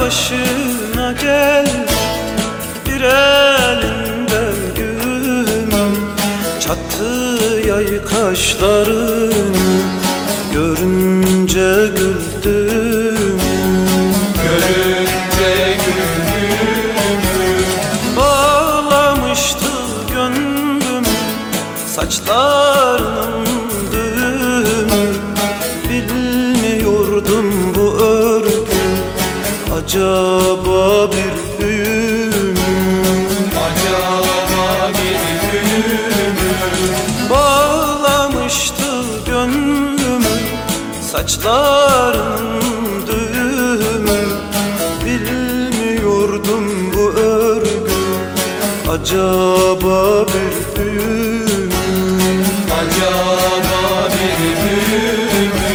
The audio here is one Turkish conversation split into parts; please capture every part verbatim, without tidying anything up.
başına gel, bir elinde gülüm, çattı yay kaşlarını görünce güldüm. Görünce güldüm. Bağlamıştı gönlüm saçlarının düğümü, bilmiyordum bu örgü acaba bir büyü mü? Acaba bir büyü mü? Bağlamıştı gönlümü saçlarının düğümü, bilmiyordum bu örgü acaba bir büyü mü? Acaba bir büyü mü?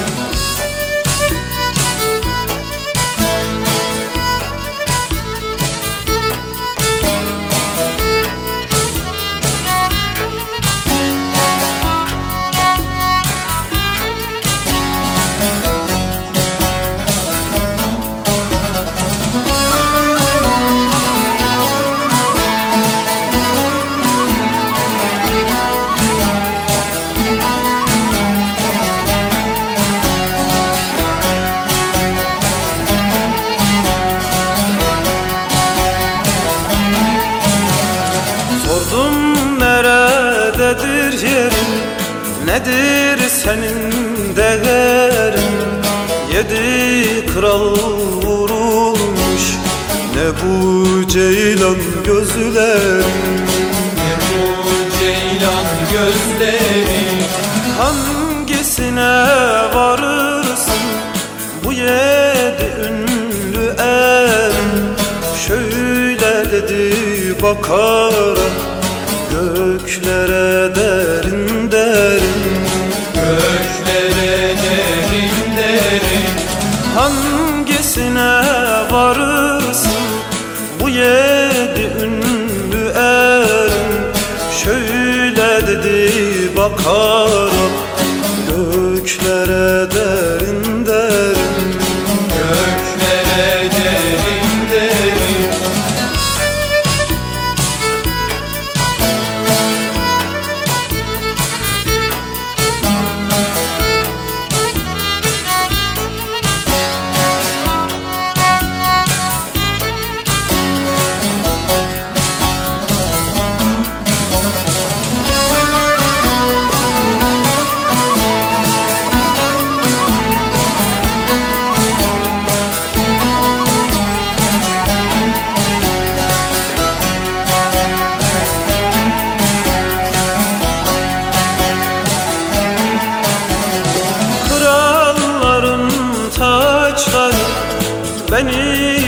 Sordum nerededir yerin, nedir senin değerin? Yedi kral vurulmuş, ne bu ceylan gözlerin? Ne bu ceylan gözlerin? Hangisine varırsın bu yedi ünlü erin? Şöyle dedi bakarak göklere derin derin. Göklere derin derin. Hangisine varırsın bu yedi ünlü erin? Şöyle dedi bakarak göklere derin derin. Göklere derin derin. Kralların taçları beni